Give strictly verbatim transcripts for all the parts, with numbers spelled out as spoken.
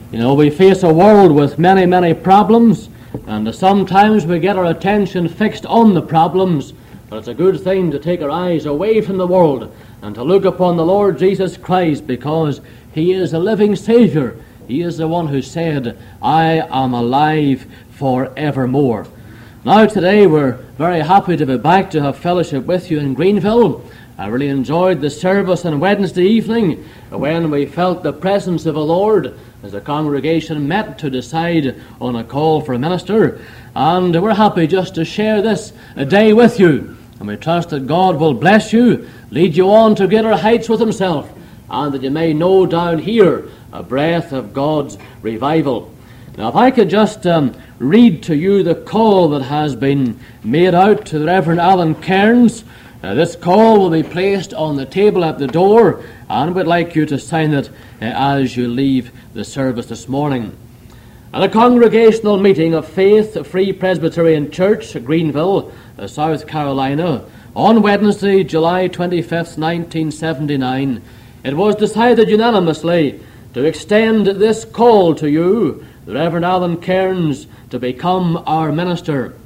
You know, we face a world with many, many problems, and sometimes we get our attention fixed on the problems, but it's a good thing to take our eyes away from the world and to look upon the Lord Jesus Christ, because He is a living Savior. He is the one who said, "I am alive forevermore." Now today we're very happy to be back to have fellowship with you in Greenville. I really enjoyed the service on Wednesday evening when we felt the presence of the Lord as the congregation met to decide on a call for a minister. And we're happy just to share this day with you. And we trust that God will bless you, lead you on to greater heights with Himself, and that you may know down here a breath of God's revival. Now, if I could just um, read to you the call that has been made out to the Reverend Alan Cairns. Uh, this call will be placed on the table at the door, and we'd like you to sign it uh, as you leave the service this morning. At a congregational meeting of Faith Free Presbyterian Church, Greenville, uh, South Carolina, on Wednesday, July twenty-fifth, nineteen seventy-nine, it was decided unanimously to extend this call to you, the Reverend Alan Cairns, to become our minister.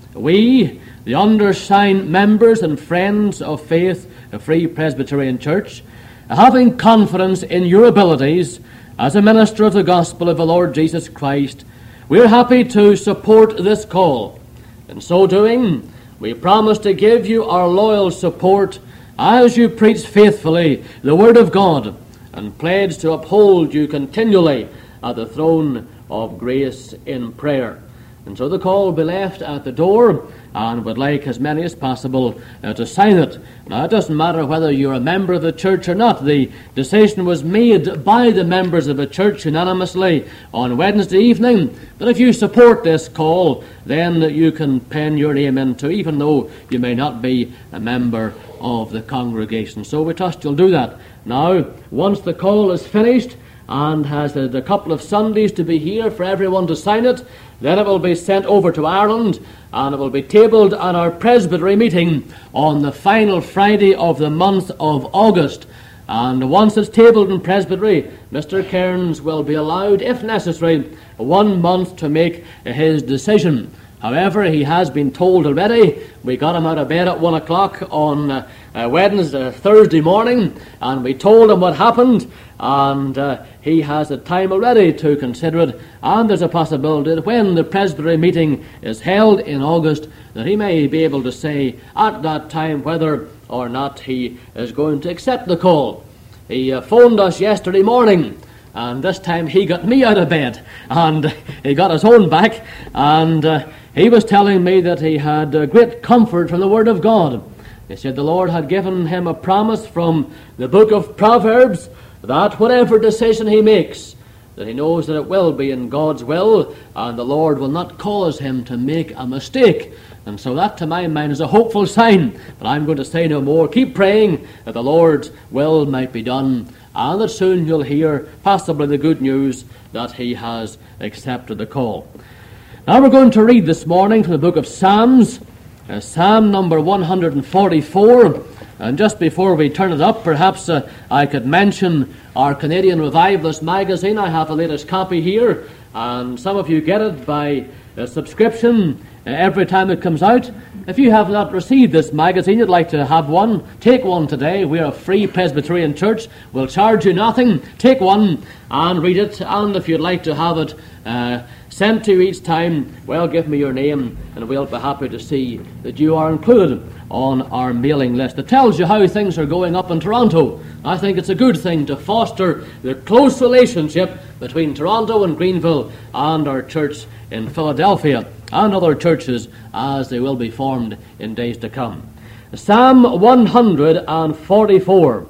We, the undersigned members and friends of Faith Free Presbyterian Church, having confidence in your abilities as a minister of the gospel of the Lord Jesus Christ, we're happy to support this call. In so doing, we promise to give you our loyal support as you preach faithfully the Word of God, and pledge to uphold you continually at the throne of grace in prayer. And so the call will be left at the door, and would like as many as possible uh, to sign it. Now, it doesn't matter whether you're a member of the church or not. The decision was made by the members of the church unanimously on Wednesday evening, but if you support this call, then you can pen your name into, even though you may not be a member of the congregation. So we trust you'll do that. Now, once the call is finished, and has had a couple of Sundays to be here for everyone to sign it, then it will be sent over to Ireland, and it will be tabled at our presbytery meeting on the final Friday of the month of August. And once it's tabled in presbytery, Mister Cairns will be allowed, if necessary, one month to make his decision. However, he has been told already. We got him out of bed at one o'clock on uh, uh, Wednesday, Thursday morning, and we told him what happened, and uh, he has the time already to consider it, and there's a possibility that when the presbytery meeting is held in August, that he may be able to say at that time whether or not he is going to accept the call. He uh, phoned us yesterday morning, and this time he got me out of bed, and he got his own back, and uh, he was telling me that he had uh, great comfort from the Word of God. He said the Lord had given him a promise from the book of Proverbs that whatever decision he makes, that he knows that it will be in God's will, and the Lord will not cause him to make a mistake. And so that, to my mind, is a hopeful sign. But I'm going to say no more. Keep praying that the Lord's will might be done, and that soon you'll hear possibly the good news that he has accepted the call. Now we're going to read this morning from the book of Psalms, uh, Psalm number one hundred forty-four. And just before we turn it up, perhaps uh, I could mention our Canadian Revivalist magazine. I have the latest copy here, and some of you get it by a subscription uh, every time it comes out. If you have not received this magazine, you'd like to have one, take one today. We're a free Presbyterian church. We'll charge you nothing. Take one and read it, and if you'd like to have it uh, sent to you each time, well, give me your name, and we'll be happy to see that you are included on our mailing list. It tells you how things are going up in Toronto. I think it's a good thing to foster the close relationship between Toronto and Greenville and our church in Philadelphia and other churches as they will be formed in days to come. Psalm one hundred forty-four.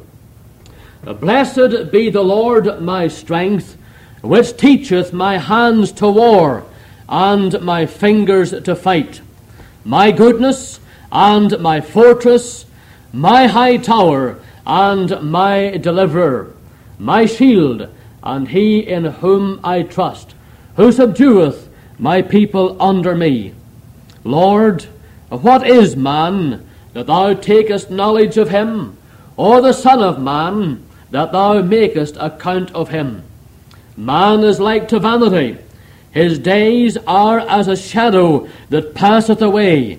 Blessed be the Lord my strength, which teacheth my hands to war, and my fingers to fight. My goodness and my fortress, my high tower, and my deliverer, my shield, and he in whom I trust, who subdueth my people under me. Lord, what is man, that thou takest knowledge of him, or the son of man, that thou makest account of him? Man is like to vanity. His days are as a shadow that passeth away.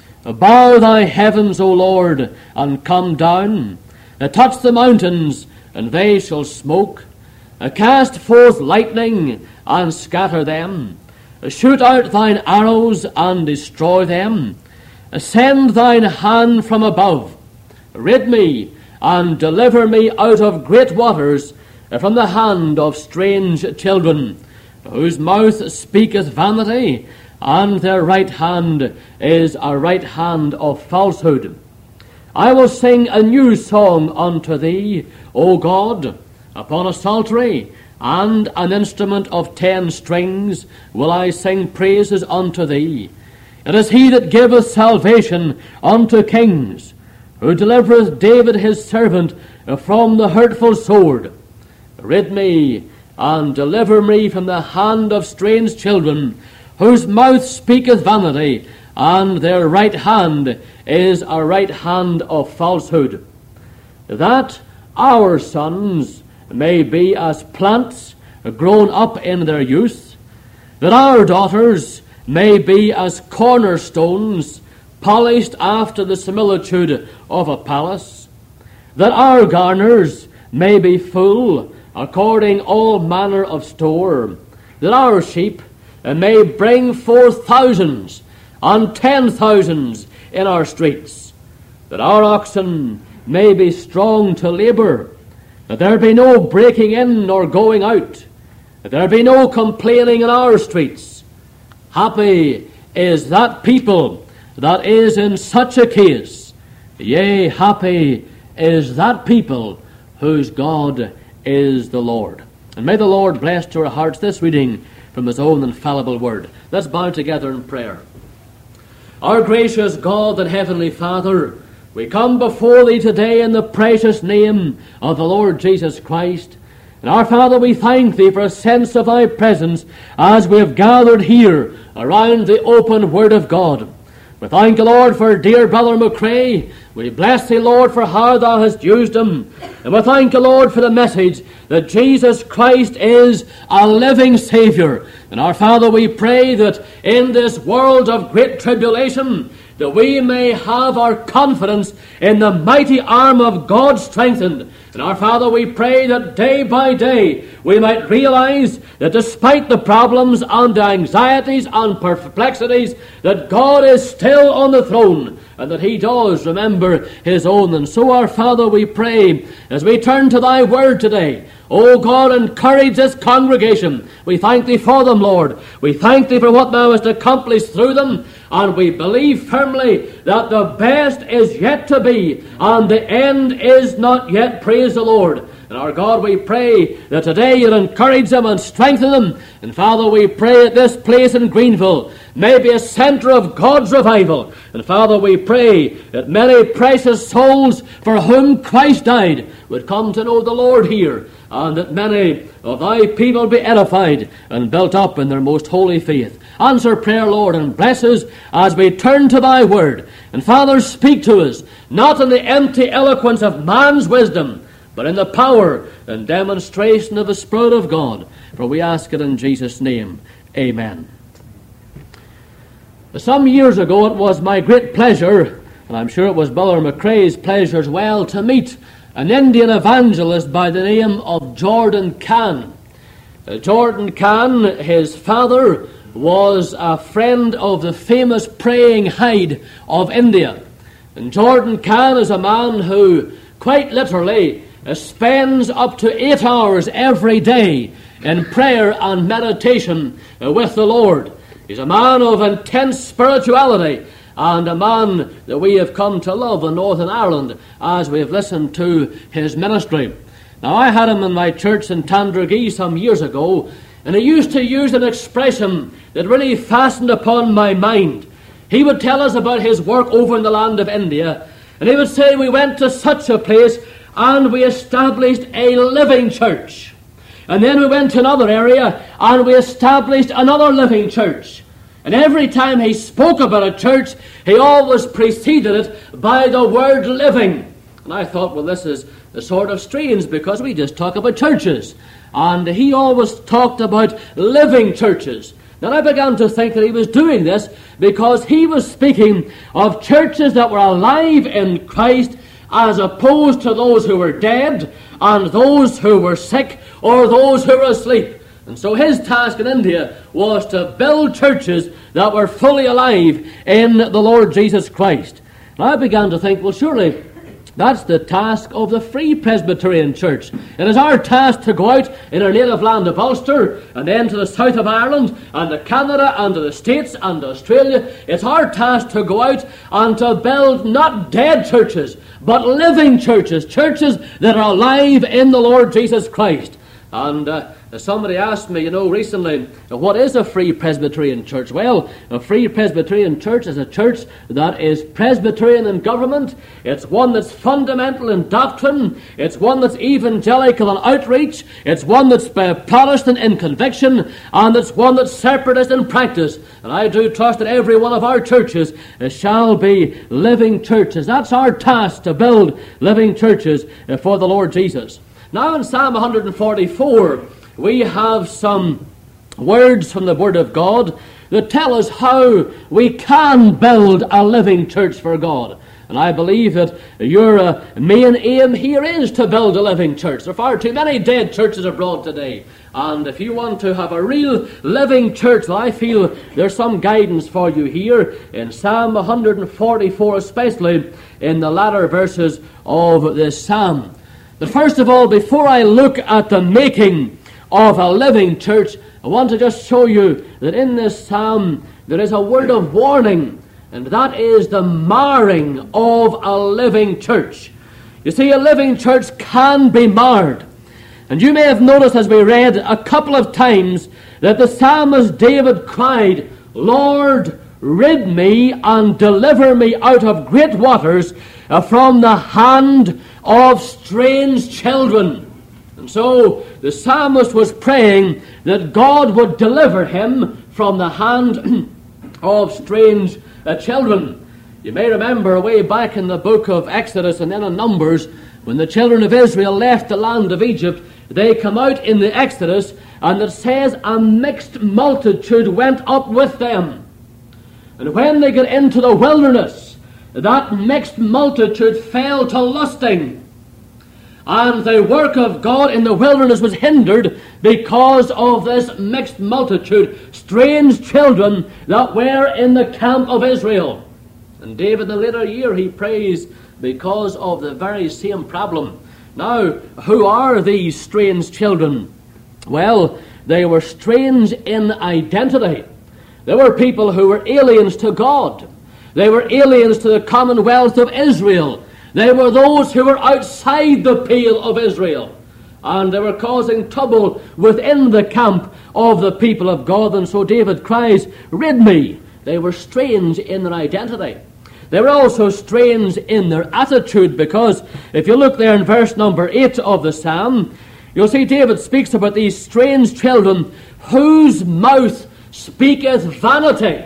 Bow thy heavens, O Lord, and come down. Touch the mountains, and they shall smoke. Cast forth lightning, and scatter them. Shoot out thine arrows, and destroy them. Send thine hand from above. Rid me, and deliver me out of great waters, from the hand of strange children, whose mouth speaketh vanity, and their right hand is a right hand of falsehood. I will sing a new song unto thee, O God, upon a psaltery, and an instrument of ten strings will I sing praises unto thee. It is he that giveth salvation unto kings, who delivereth David his servant from the hurtful sword. Rid me, and deliver me from the hand of strange children, whose mouth speaketh vanity, and their right hand is a right hand of falsehood. That our sons may be as plants grown up in their youth, that our daughters may be as cornerstones polished after the similitude of a palace, that our garners may be full according all manner of store, that our sheep may bring forth thousands and ten thousands in our streets, that our oxen may be strong to labour, that there be no breaking in nor going out, that there be no complaining in our streets. Happy is that people that is in such a case. Yea, happy is that people whose God is the Lord. And may the Lord bless to our hearts this reading from his own infallible word. Let's bow together in prayer. Our gracious God and heavenly Father, we come before thee today in the precious name of the Lord Jesus Christ. And our Father, we thank thee for a sense of thy presence as we have gathered here around the open word of God. We thank you, Lord, for dear brother McCrae. We bless thee, Lord, for how thou hast used him. And we thank you, Lord, for the message that Jesus Christ is a living Saviour. And our Father, we pray that in this world of great tribulation, that we may have our confidence in the mighty arm of God strengthened. And our Father, we pray that day by day we might realize that despite the problems and the anxieties and perplexities, that God is still on the throne, and that he does remember his own. And so, our Father, we pray, as we turn to thy word today, O God, encourage this congregation. We thank thee for them, Lord. We thank thee for what thou hast accomplished through them, and we believe firmly that the best is yet to be, and the end is not yet. Praise the Lord. And our God, we pray that today you'll encourage them and strengthen them. And Father, we pray that this place in Greenville may be a centre of God's revival. And Father, we pray that many precious souls for whom Christ died would come to know the Lord here, and that many of thy people be edified and built up in their most holy faith. Answer prayer, Lord, and bless us as we turn to thy word. And Father, speak to us, not in the empty eloquence of man's wisdom, but in the power and demonstration of the Spirit of God. For we ask it in Jesus' name. Amen. Some years ago it was my great pleasure, and I'm sure it was Brother McCrae's pleasure as well, to meet an Indian evangelist by the name of Jordan Kahn. Uh, Jordan Kahn, his father, was a friend of the famous praying Hyde of India. And Jordan Kahn is a man who, quite literally, uh, spends up to eight hours every day in prayer and meditation uh, with the Lord. He's a man of intense spirituality, and a man that we have come to love in Northern Ireland as we have listened to his ministry. Now, I had him in my church in Tandragee some years ago, and he used to use an expression that really fastened upon my mind. He would tell us about his work over in the land of India, and he would say, we went to such a place and we established a living church. And then we went to another area and we established another living church. And every time he spoke about a church, he always preceded it by the word living. And I thought, well, this is sort of strange because we just talk about churches. And he always talked about living churches. Then I began to think that he was doing this because he was speaking of churches that were alive in Christ as opposed to those who were dead and those who were sick or those who were asleep. And so his task in India was to build churches that were fully alive in the Lord Jesus Christ. And I began to think, well, surely that's the task of the Free Presbyterian Church. It is our task to go out in our native land of Ulster and then to the south of Ireland and to Canada and to the States and to Australia. It's our task to go out and to build not dead churches, but living churches, churches that are alive in the Lord Jesus Christ. And uh, somebody asked me, you know, recently, what is a Free Presbyterian Church? Well, a Free Presbyterian Church is a church that is Presbyterian in government. It's one that's fundamental in doctrine. It's one that's evangelical in outreach. It's one that's uh, Protestant in conviction. And it's one that's separatist in practice. And I do trust that every one of our churches uh, shall be living churches. That's our task, to build living churches uh, for the Lord Jesus. Now in Psalm one forty-four, we have some words from the Word of God that tell us how we can build a living church for God. And I believe that your uh, main aim here is to build a living church. There are far too many dead churches abroad today. And if you want to have a real living church, well, I feel there's some guidance for you here in Psalm one forty-four, especially in the latter verses of this psalm. But first of all, before I look at the making of a living church, I want to just show you that in this psalm there is a word of warning, and that is the marring of a living church. You see, a living church can be marred. And you may have noticed as we read a couple of times that the psalmist David cried, "Lord, rid me and deliver me out of great waters uh, from the hand of strange children." And so the psalmist was praying that God would deliver him from the hand of strange uh, children. You may remember way back in the book of Exodus and then in Numbers, when the children of Israel left the land of Egypt, they come out in the Exodus, and it says a mixed multitude went up with them. And when they got into the wilderness, that mixed multitude fell to lusting. And the work of God in the wilderness was hindered because of this mixed multitude, strange children that were in the camp of Israel. And David in the later year, he prays because of the very same problem. Now, who are these strange children? Well, they were strange in identity. They were people who were aliens to God. They were aliens to the commonwealth of Israel. They were those who were outside the pale of Israel. And they were causing trouble within the camp of the people of God. And so David cries, "Rid me." They were strange in their identity. They were also strange in their attitude, because if you look there in verse number eight of the psalm, you'll see David speaks about these strange children whose mouth speaketh vanity.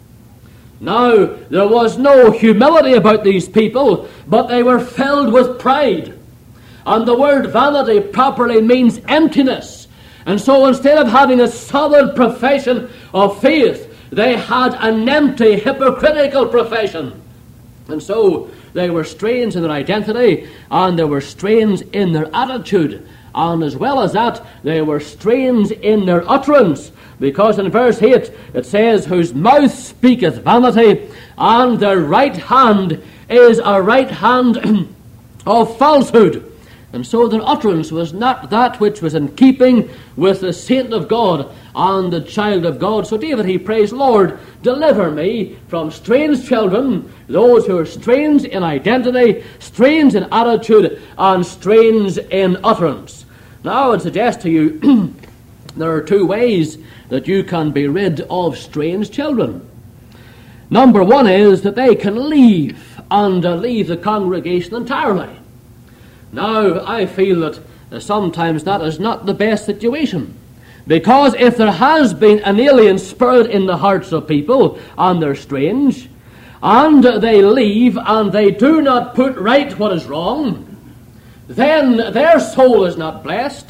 Now, there was no humility about these people, but they were filled with pride. And the word vanity properly means emptiness. And so instead of having a solid profession of faith, they had an empty, hypocritical profession. And so they were strange in their identity, and they were strange in their attitude. And as well as that, they were strange in their utterance. Because in verse eight it says, "Whose mouth speaketh vanity, and their right hand is a right hand of falsehood." And so their utterance was not that which was in keeping with the saint of God and the child of God. So David, he prays, "Lord, deliver me from strange children, those who are strange in identity, strange in attitude, and strange in utterance." Now I would suggest to you there are two ways that you can be rid of strange children. Number one is that they can leave, and uh, leave the congregation entirely. Now, I feel that uh, sometimes that is not the best situation. Because if there has been an alien spirit in the hearts of people, and they're strange, and they leave, and they do not put right what is wrong, then their soul is not blessed.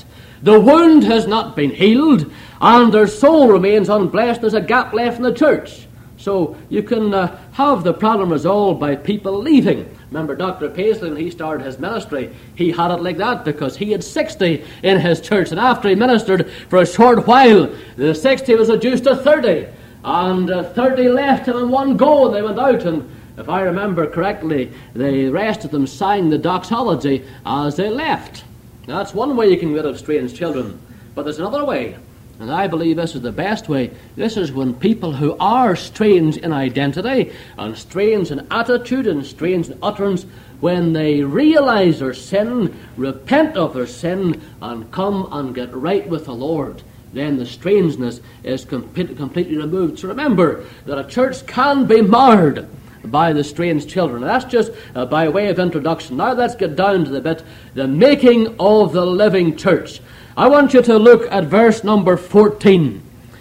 The wound has not been healed, and their soul remains unblessed. There's a gap left in the church. So you can uh, have the problem resolved by people leaving. Remember Doctor Paisley, when he started his ministry, he had it like that because he had sixty in his church. And after he ministered for a short while, the sixty was reduced to thirty. And uh, thirty left him in one go, and they went out. And if I remember correctly, the rest of them sang the doxology as they left. Now, that's one way you can get rid of strange children. But there's another way. And I believe this is the best way. This is when people who are strange in identity and strange in attitude and strange in utterance, when they realize their sin, repent of their sin, and come and get right with the Lord, then the strangeness is com- completely removed. So remember that a church can be marred by the strange children. That's just uh, by way of introduction. Now let's get down to the bit, the making of the living church. I want you to look at verse number fourteen.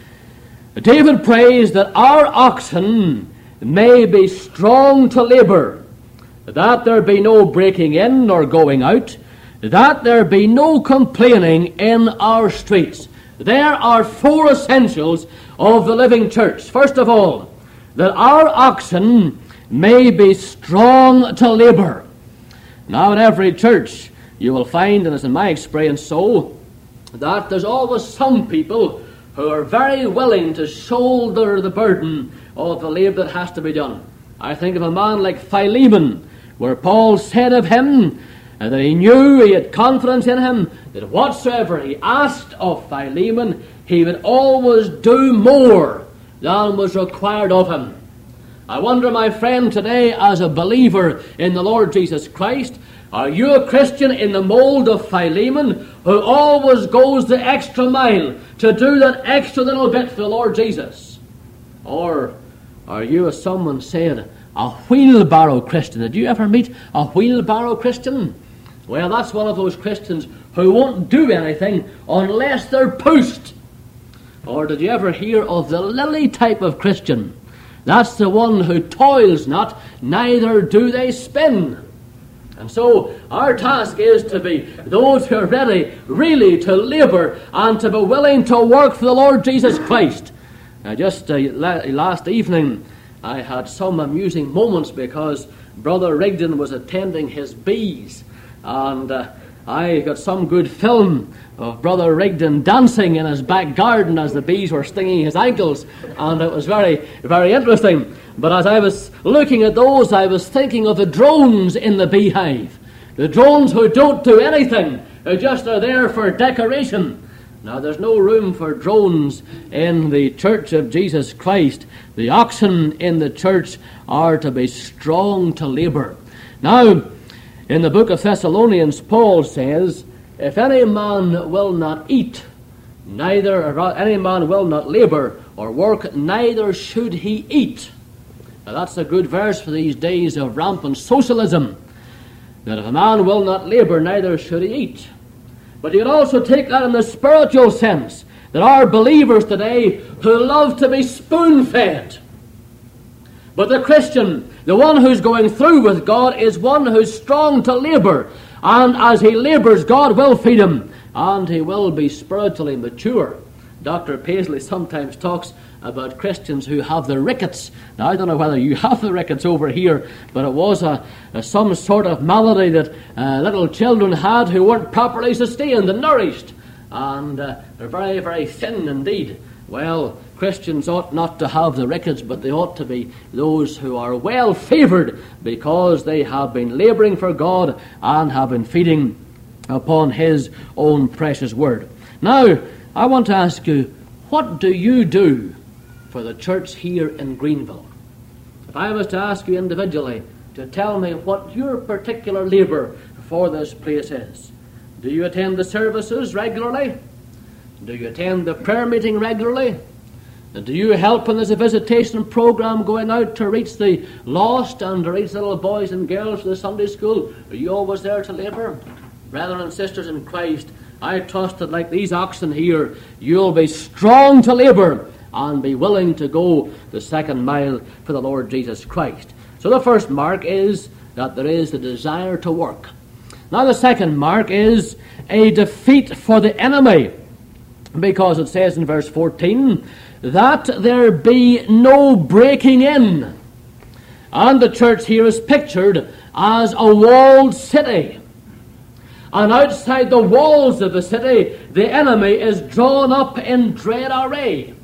David prays that our oxen may be strong to labour, that there be no breaking in nor going out, that there be no complaining in our streets. There are four essentials of the living church. First of all, that our oxen may be strong to labour. Now in every church you will find, and it's in my experience so, that there's always some people who are very willing to shoulder the burden of the labour that has to be done. I think of a man like Philemon, where Paul said of him uh, that he knew, he had confidence in him, that whatsoever he asked of Philemon, he would always do more than was required of him. I wonder, my friend, today, as a believer in the Lord Jesus Christ, are you a Christian in the mold of Philemon, who always goes the extra mile to do that extra little bit for the Lord Jesus? Or are you, as someone said, a wheelbarrow Christian? Did you ever meet a wheelbarrow Christian? Well, that's one of those Christians who won't do anything unless they're pushed. Or did you ever hear of the lily type of Christian? That's the one who toils not, neither do they spin. And so our task is to be those who are ready really to labour and to be willing to work for the Lord Jesus Christ. Now, just uh, last evening I had some amusing moments because Brother Rigdon was attending his bees, and uh, I got some good film of Brother Rigdon dancing in his back garden as the bees were stinging his ankles, and it was very, very interesting. But as I was looking at those, I was thinking of the drones in the beehive. The drones who don't do anything, who just are there for decoration. Now, there's no room for drones in the church of Jesus Christ. The oxen in the church are to be strong to labour. Now, in the book of Thessalonians, Paul says, if any man will not eat, neither or any man will not labour or work, neither should he eat. Now that's a good verse for these days of rampant socialism, that if a man will not labour, neither should he eat. But you can also take that in the spiritual sense, that our believers today who love to be spoon-fed. But the Christian, the one who's going through with God, is one who's strong to labour. And as he labours, God will feed him, and he will be spiritually mature. Doctor Paisley sometimes talks about Christians who have the rickets. Now, I don't know whether you have the rickets over here, but it was a, a some sort of malady that uh, little children had who weren't properly sustained and nourished. And uh, they're very, very thin indeed. Well, Christians ought not to have the rickets, but they ought to be those who are well favoured because they have been labouring for God and have been feeding upon His own precious word. Now, I want to ask you, what do you do for the church here in Greenville? If I was to ask you individually to tell me what your particular labour for this place is. Do you attend the services regularly? Do you attend the prayer meeting regularly? And do you help when there's a visitation program going out to reach the lost and to reach little boys and girls for the Sunday school? Are you always there to labour? Brethren and sisters in Christ, I trust that like these oxen here, you'll be strong to labour and be willing to go the second mile for the Lord Jesus Christ. So the first mark is that there is the desire to work. Now the second mark is a defeat for the enemy, because it says in verse fourteen, that there be no breaking in. And the church here is pictured as a walled city. And outside the walls of the city, the enemy is drawn up in dread array.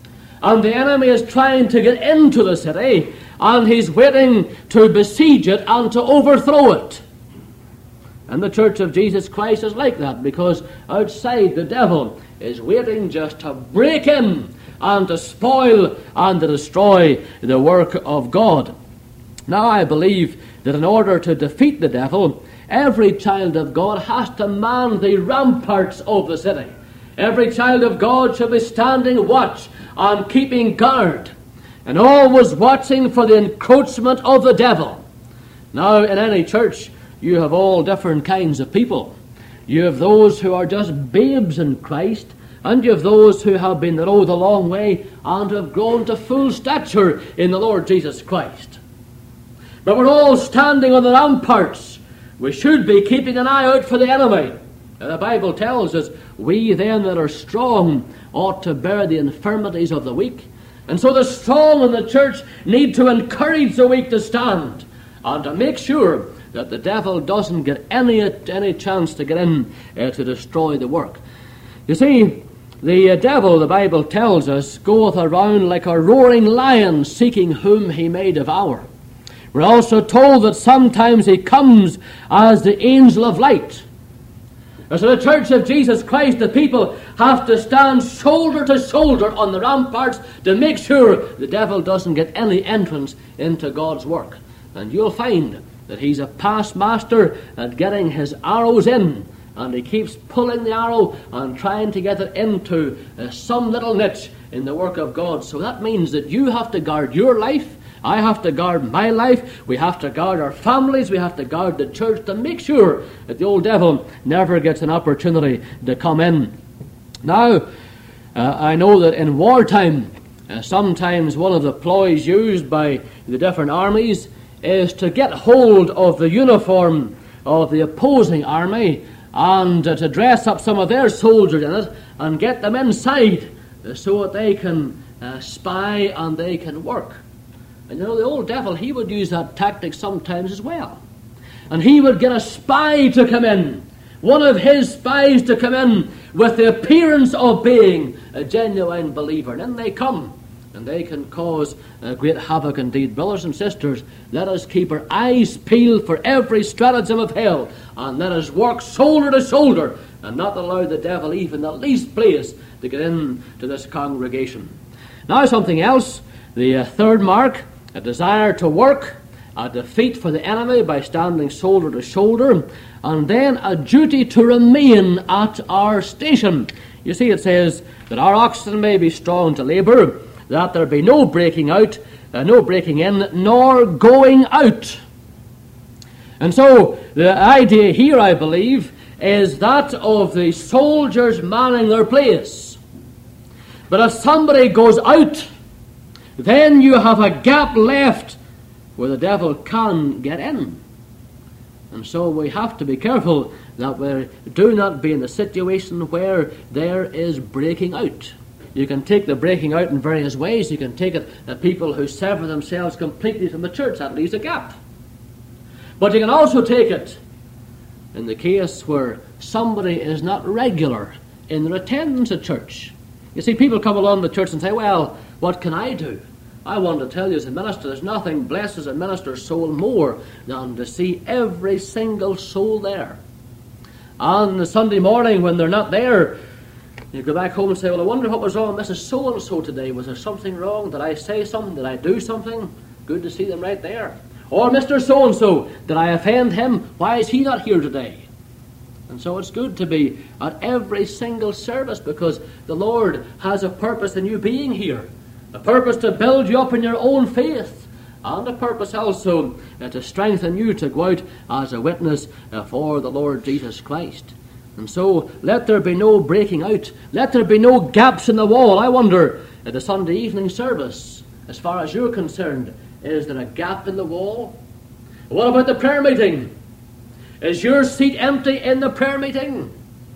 And the enemy is trying to get into the city, and he's waiting to besiege it and to overthrow it. And the church of Jesus Christ is like that, because outside the devil is waiting just to break in and to spoil and to destroy the work of God. Now I believe that in order to defeat the devil, every child of God has to man the ramparts of the city. Every child of God should be standing watch and keeping guard, and always watching for the encroachment of the devil. Now in any church, you have all different kinds of people. You have those who are just babes in Christ, and you have those who have been the road a long way and have grown to full stature in the Lord Jesus Christ. But we're all standing on the ramparts. We should be keeping an eye out for the enemy. The Bible tells us, we then that are strong ought to bear the infirmities of the weak. And so the strong in the church need to encourage the weak to stand, and to make sure that the devil doesn't get any any chance to get in uh, to destroy the work. You see, the uh, devil, the Bible tells us, goeth around like a roaring lion, seeking whom he may devour. We're also told that sometimes he comes as the angel of light. And so the church of Jesus Christ, the people, have to stand shoulder to shoulder on the ramparts to make sure the devil doesn't get any entrance into God's work. And you'll find that he's a past master at getting his arrows in, and he keeps pulling the arrow and trying to get it into uh, some little niche in the work of God. So that means that you have to guard your life, I have to guard my life, we have to guard our families, we have to guard the church to make sure that the old devil never gets an opportunity to come in. Now, uh, I know that in wartime, uh, sometimes one of the ploys used by the different armies is to get hold of the uniform of the opposing army and uh, to dress up some of their soldiers in it and get them inside uh, so that they can uh, spy and they can work. And you know, the old devil, he would use that tactic sometimes as well. And he would get a spy to come in, one of his spies to come in with the appearance of being a genuine believer. And then they come, and they can cause uh, great havoc indeed. Brothers and sisters, let us keep our eyes peeled for every stratagem of hell, and let us work shoulder to shoulder, and not allow the devil even the least place to get into this congregation. Now something else, the uh, third mark, a desire to work, a defeat for the enemy by standing shoulder to shoulder, and then a duty to remain at our station. You see, it says that our oxen may be strong to labour, that there be no breaking out, uh, no breaking in, nor going out. And so the idea here, I believe, is that of the soldiers manning their place. But if somebody goes out, then you have a gap left where the devil can get in. And so we have to be careful that we do not be in a situation where there is breaking out. You can take the breaking out in various ways. You can take it at people who sever themselves completely from the church. That leaves a gap. But you can also take it in the case where somebody is not regular in their attendance at church. You see, people come along to church and say, well, what can I do? I want to tell you as a minister, there's nothing blesses a minister's soul more than to see every single soul there. On the Sunday morning when they're not there, you go back home and say, well, I wonder what was wrong with Missus So-and-so today. Was there something wrong? Did I say something? Did I do something? Good to see them right there. Or Mister So-and-so, did I offend him? Why is he not here today? And so it's good to be at every single service, because the Lord has a purpose in you being here. A purpose to build you up in your own faith, and a purpose also uh, to strengthen you to go out as a witness uh, for the Lord Jesus Christ. And so let there be no breaking out. Let there be no gaps in the wall. I wonder, at the Sunday evening service, as far as you're concerned, is there a gap in the wall? What about the prayer meeting? Is your seat empty in the prayer meeting?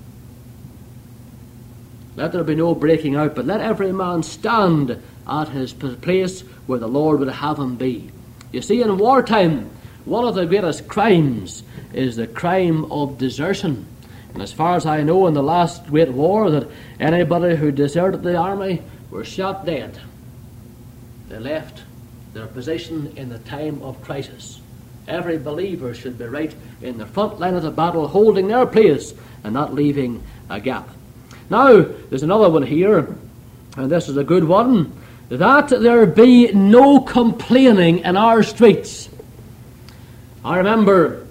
Let there be no breaking out, but let every man stand at his place where the Lord would have him be. You see, in wartime, one of the greatest crimes is the crime of desertion. And as far as I know, in the last great war, that anybody who deserted the army were shot dead. They left their position in the time of crisis. Every believer should be right in the front line of the battle, holding their place and not leaving a gap. Now, there's another one here, and this is a good one, that there be no complaining in our streets. I remember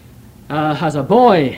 uh, as a boy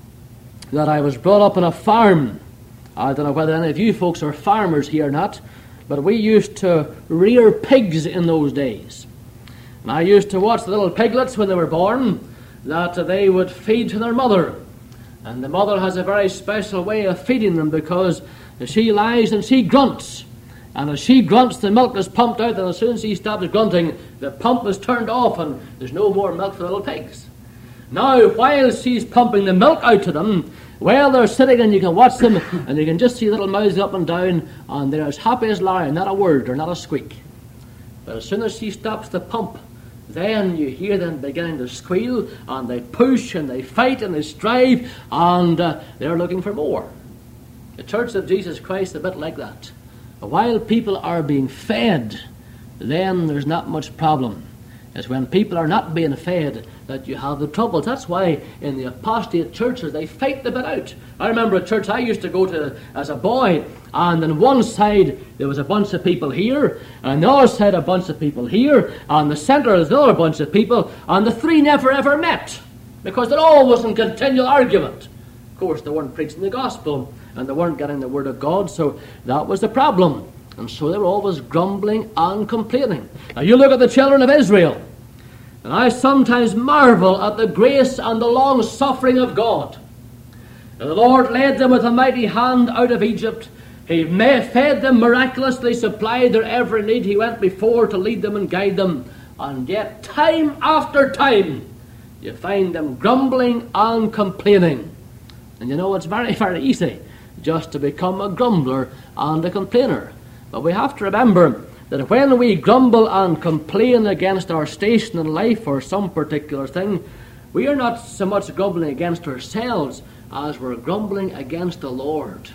that I was brought up on a farm. I don't know whether any of you folks are farmers here or not, but we used to rear pigs in those days. And I used to watch the little piglets when they were born, that they would feed to their mother. And the mother has a very special way of feeding them, because she lies and she grunts. And as she grunts, the milk is pumped out, and as soon as she stops grunting, the pump is turned off and there's no more milk for the little pigs. Now, while she's pumping the milk out to them, well, they're sitting and you can watch them, and you can just see little mouths up and down, and they're as happy as Larry, not a word or not a squeak. But as soon as she stops the pump, then you hear them beginning to squeal, and they push and they fight and they strive, and uh, they're looking for more. The Church of Jesus Christ is a bit like that. While people are being fed, then there's not much problem. It's when people are not being fed that you have the troubles. That's why in the apostate churches they fight the bit out. I remember a church I used to go to as a boy, and on one side there was a bunch of people here, and on the other side a bunch of people here, and the centre is another bunch of people, and the three never ever met, because they're always in continual argument. Of course, they weren't preaching the gospel, and they weren't getting the word of God, so that was the problem. And so they were always grumbling and complaining. Now you look at the children of Israel, and I sometimes marvel at the grace and the long suffering of God. And the Lord led them with a mighty hand out of Egypt. He fed them miraculously, supplied their every need. He went before to lead them and guide them. And yet, time after time, you find them grumbling and complaining. And you know, it's very, very easy just to become a grumbler and a complainer. But we have to remember that when we grumble and complain against our station in life or some particular thing, we are not so much grumbling against ourselves as we're grumbling against the Lord.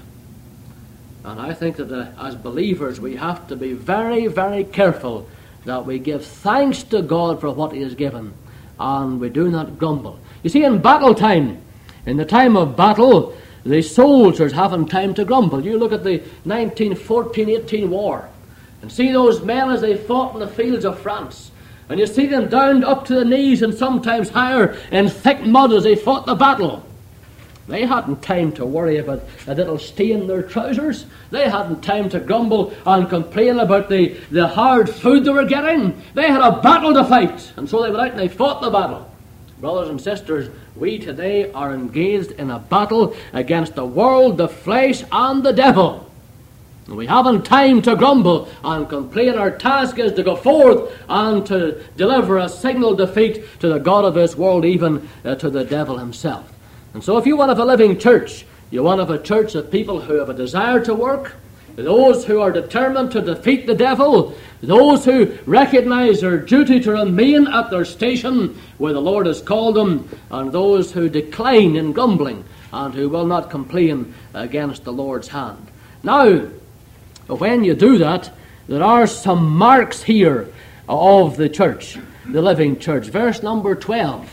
And I think that uh, as believers we have to be very, very careful that we give thanks to God for what He has given, and we do not grumble. You see, in battle time, in the time of battle, the soldiers haven't time to grumble. You look at the nineteen fourteen eighteen war, and see those men as they fought in the fields of France. And you see them down up to the knees and sometimes higher in thick mud as they fought the battle. They hadn't time to worry about a little stain in their trousers. They hadn't time to grumble and complain about the, the hard food they were getting. They had a battle to fight, and so they went out and they fought the battle. Brothers and sisters, we today are engaged in a battle against the world, the flesh, and the devil. We haven't time to grumble and complain. Our task is to go forth and to deliver a signal defeat to the god of this world, even uh, to the devil himself. And so if you want to have a living church, you want to have a church of people who have a desire to work, those who are determined to defeat the devil, those who recognize their duty to remain at their station where the Lord has called them, and those who decline in grumbling and who will not complain against the Lord's hand. Now, when you do that, there are some marks here of the church, the living church. Verse number twelve.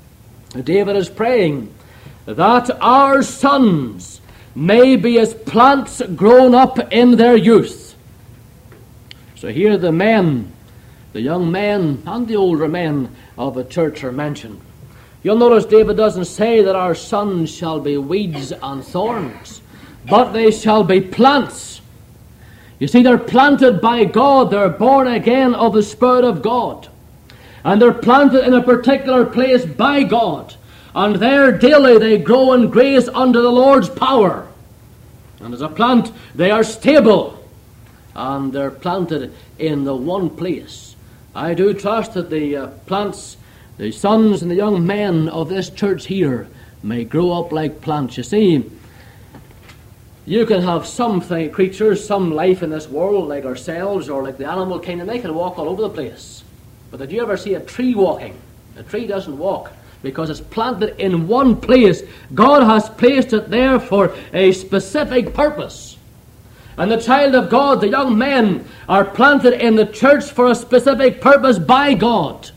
David is praying that our sons may be as plants grown up in their youth. So here the men, the young men and the older men of a church are mentioned. You'll notice David doesn't say that our sons shall be weeds and thorns, but they shall be plants. You see, they're planted by God. They're born again of the Spirit of God. And they're planted in a particular place by God. And there daily they grow and graze under the Lord's power. And as a plant, they are stable. And they're planted in the one place. I do trust that the uh, plants the sons and the young men of this church here may grow up like plants. You see, you can have some th- creatures, some life in this world, like ourselves or like the animal kingdom. They can walk all over the place. But did you ever see a tree walking? A tree doesn't walk because it's planted in one place. God has placed it there for a specific purpose. And the child of God, the young men, are planted in the church for a specific purpose by God.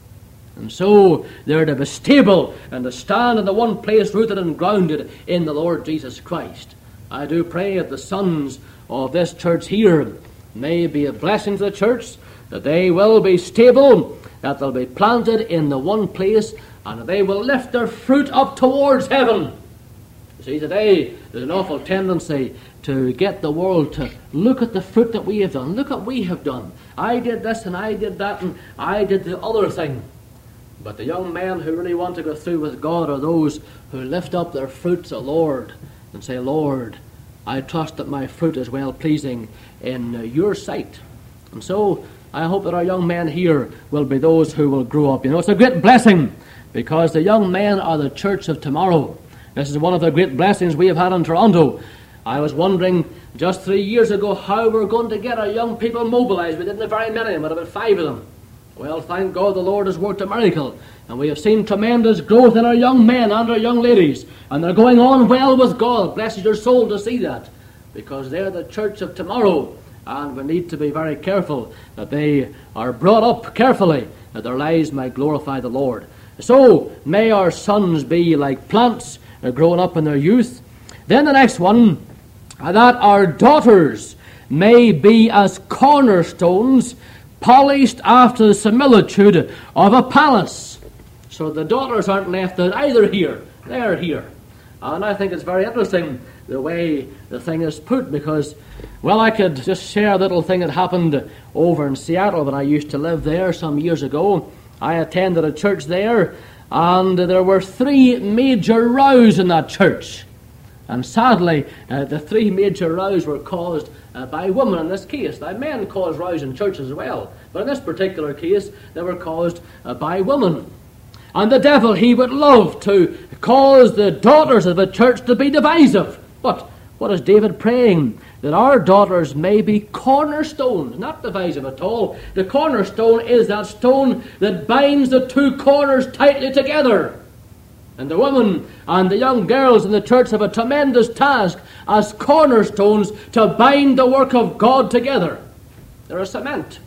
And so they're to be stable and to stand in the one place, rooted and grounded in the Lord Jesus Christ. I do pray that the sons of this church here may be a blessing to the church, that they will be stable, that they'll be planted in the one place, and that they will lift their fruit up towards heaven. You see, today there's an awful tendency to get the world to look at the fruit that we have done. Look what we have done. I did this and I did that and I did the other thing. But the young men who really want to go through with God are those who lift up their fruit to the Lord and say, Lord, I trust that my fruit is well-pleasing in uh, your sight. And so I hope that our young men here will be those who will grow up. You know, it's a great blessing because the young men are the church of tomorrow. This is one of the great blessings we have had in Toronto. I was wondering just three years ago how we're going to get our young people mobilized. We didn't have very many, but about five of them. Well, thank God the Lord has worked a miracle, and we have seen tremendous growth in our young men and our young ladies, and they're going on well with God. Bless your soul to see that, because they're the church of tomorrow, and we need to be very careful that they are brought up carefully, that their lives might glorify the Lord. So may our sons be like plants growing up in their youth. Then the next one, that our daughters may be as cornerstones, polished after the similitude of a palace. So the daughters aren't left out either here. They're here. And I think it's very interesting the way the thing is put, because, well, I could just share a little thing that happened over in Seattle when I used to live there some years ago. I attended a church there, and there were three major rows in that church. And sadly, uh, the three major rows were caused uh, by women in this case. Now, men cause rows in churches as well, but in this particular case, they were caused uh, by women. And the devil, he would love to cause the daughters of the church to be divisive. But what is David praying? That our daughters may be cornerstones, not divisive at all. The cornerstone is that stone that binds the two corners tightly together. And the women and the young girls in the church have a tremendous task as cornerstones to bind the work of God together. They're a cement.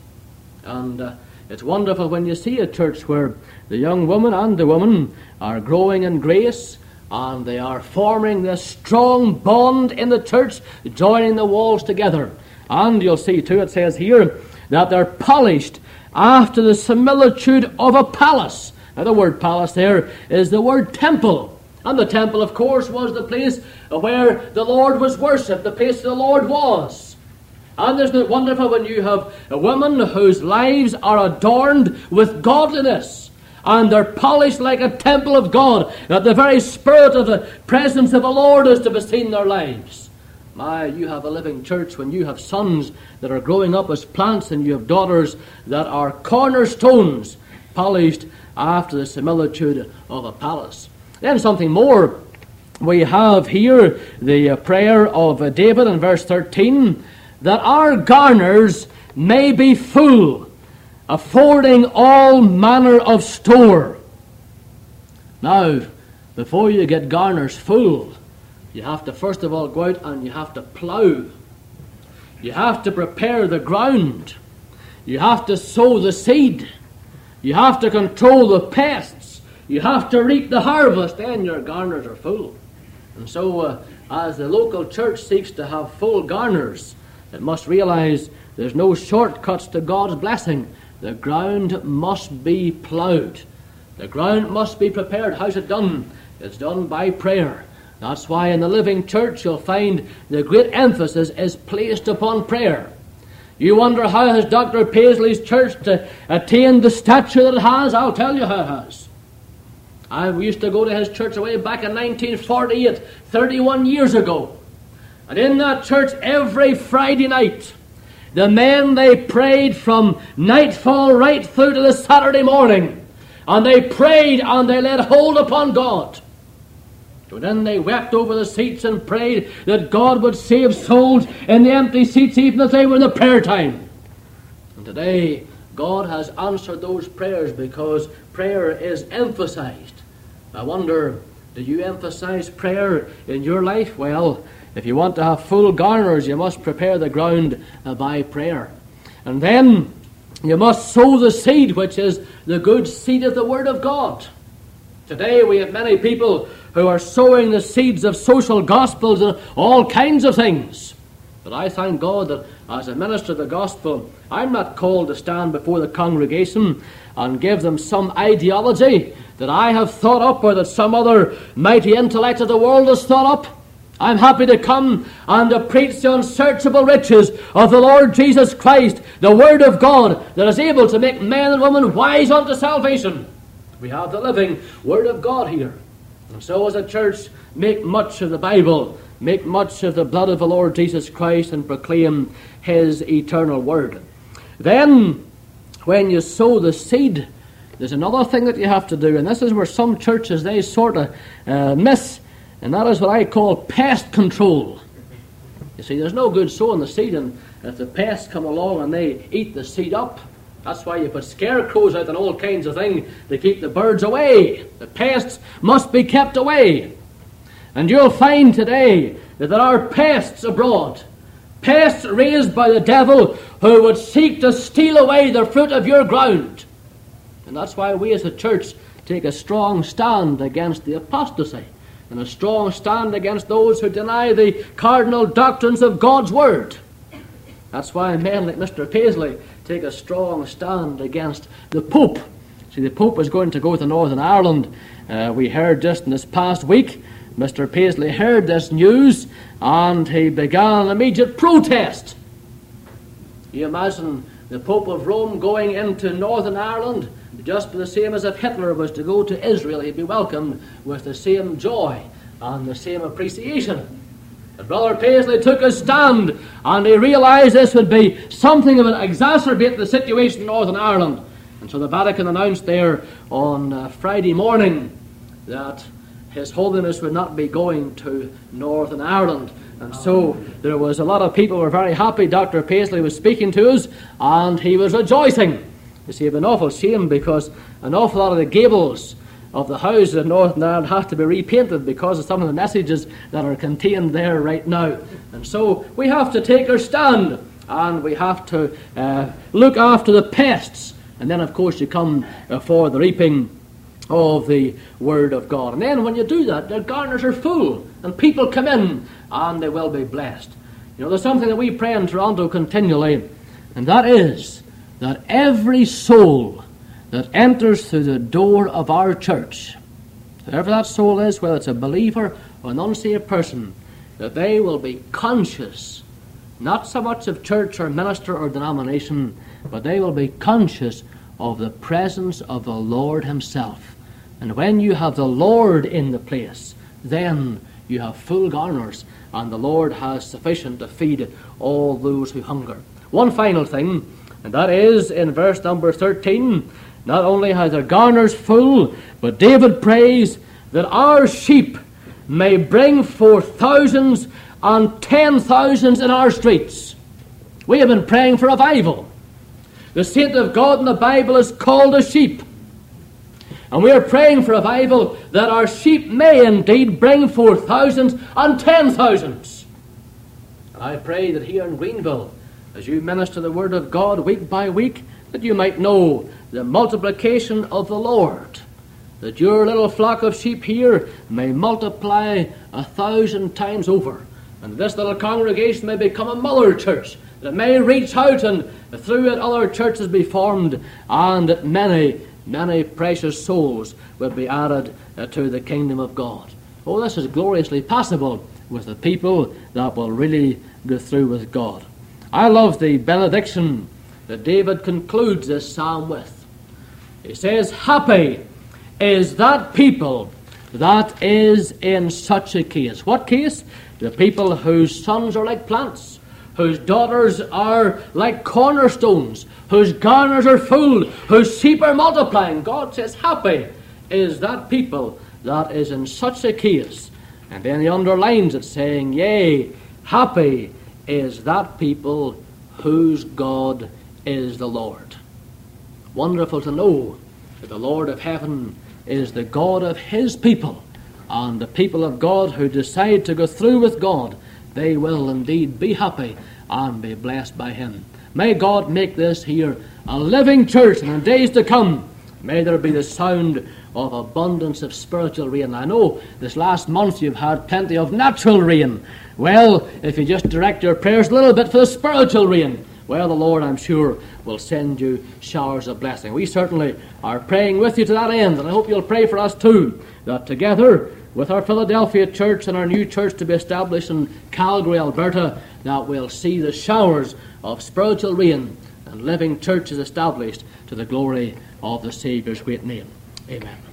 And uh, it's wonderful when you see a church where the young woman and the woman are growing in grace, and they are forming this strong bond in the church, joining the walls together. And you'll see too, it says here, that they're polished after the similitude of a palace. Now, the word palace there is the word temple. And the temple, of course, was the place where the Lord was worshipped, the place the Lord was. And isn't it wonderful when you have women whose lives are adorned with godliness, and they're polished like a temple of God, that the very spirit of the presence of the Lord is to be seen in their lives. My, you have a living church when you have sons that are growing up as plants, and you have daughters that are cornerstones, polished after the similitude of a palace. Then something more. We have here the uh, prayer of uh, David in verse thirteen, that our garners may be full, affording all manner of store. Now, before you get garners full, you have to first of all go out and you have to plough. You have to prepare the ground. You have to sow the seed. You have to control the pests. You have to reap the harvest, then your garners are full. And so, uh, as the local church seeks to have full garners, it must realize there's no shortcuts to God's blessing. The ground must be ploughed. The ground must be prepared. How's it done? It's done by prayer. That's why in the living church you'll find the great emphasis is placed upon prayer. You wonder how has Doctor Paisley's church to attain the stature that it has? I'll tell you how it has. I used to go to his church way back in nineteen forty-eight, thirty-one years ago. And in that church every Friday night, the men, they prayed from nightfall right through to the Saturday morning. and they prayed, and they laid hold upon God. So then they wept over the seats and prayed that God would save souls in the empty seats, even if they were in the prayer time. And today, God has answered those prayers because prayer is emphasized. I wonder, do you emphasize prayer in your life? Well, if you want to have full garners, you must prepare the ground by prayer. And then you must sow the seed, which is the good seed of the Word of God. Today we have many people who are sowing the seeds of social gospels and all kinds of things. But I thank God that as a minister of the gospel, I'm not called to stand before the congregation and give them some ideology that I have thought up or that some other mighty intellect of the world has thought up. I'm happy to come and to preach the unsearchable riches of the Lord Jesus Christ, the Word of God that is able to make men and women wise unto salvation. We have the living Word of God here. And so as a church, make much of the Bible, make much of the blood of the Lord Jesus Christ, and proclaim His eternal Word. Then, when you sow the seed, there's another thing that you have to do, and this is where some churches, they sort of uh, miss, and that is what I call pest control. You see, there's no good sowing the seed, and if the pests come along and they eat the seed up, that's why you put scarecrows out and all kinds of things to keep the birds away. The pests must be kept away. And you'll find today that there are pests abroad, pests raised by the devil who would seek to steal away the fruit of your ground. And that's why we as a church take a strong stand against the apostasy and a strong stand against those who deny the cardinal doctrines of God's Word. That's why men like Mister Paisley take a strong stand against the Pope. See, the Pope is going to go to Northern Ireland. Uh, we heard just in this past week, Mister Paisley heard this news and he began an immediate protest. You imagine the Pope of Rome going into Northern Ireland, just the same as if Hitler was to go to Israel. He'd be welcomed with the same joy and the same appreciation. But Brother Paisley took a stand, and he realized this would be something that would exacerbate the situation in Northern Ireland. And so the Vatican announced there on uh, Friday morning that His Holiness would not be going to Northern Ireland. And so there was a lot of people who were very happy. Doctor Paisley was speaking to us, and he was rejoicing. You see, it was an awful shame because an awful lot of the gables of the houses in Northern Ireland have to be repainted because of some of the messages that are contained there right now. And so we have to take our stand, and we have to uh, look after the pests. And then, of course, you come uh, for the reaping of the Word of God. And then when you do that, their garners are full, and people come in, and they will be blessed. You know, there's something that we pray in Toronto continually, and that is that every soul that enters through the door of our church, whoever that soul is, whether it's a believer or an unsaved person, that they will be conscious, not so much of church or minister or denomination, but they will be conscious of the presence of the Lord Himself. And when you have the Lord in the place, then you have full garners, and the Lord has sufficient to feed all those who hunger. One final thing, and that is in verse number thirteen, not only has their garners full, but David prays that our sheep may bring forth thousands and ten thousands in our streets. We have been praying for revival. The saint of God in the Bible is called a sheep. And we are praying for revival that our sheep may indeed bring forth thousands and ten thousands. And I pray that here in Greenville, as you minister the Word of God week by week, that you might know the multiplication of the Lord, that your little flock of sheep here may multiply a thousand times over, and this little congregation may become a mother church, that it may reach out and through it other churches be formed, and that many, many precious souls will be added uh, to the kingdom of God. Oh, this is gloriously possible with the people that will really go through with God. I love the benediction that David concludes this psalm with. He says, happy is that people that is in such a case. What case? The people whose sons are like plants, whose daughters are like cornerstones, whose garners are full, whose sheep are multiplying. God says, happy is that people that is in such a case. And then he underlines it, saying, yea, happy is that people whose God is the Lord. Wonderful to know that the Lord of heaven is the God of his people, and the people of God who decide to go through with God, they will indeed be happy and be blessed by him. May God make this here a living church, and in days to come may there be the sound of abundance of spiritual rain. I know this last month you've had plenty of natural rain. Well, if you just direct your prayers a little bit for the spiritual rain, well, the Lord, I'm sure, will send you showers of blessing. We certainly are praying with you to that end, and I hope you'll pray for us too, that together with our Philadelphia church and our new church to be established in Calgary, Alberta, that we'll see the showers of spiritual rain and living churches established to the glory of the Saviour's great name. Amen.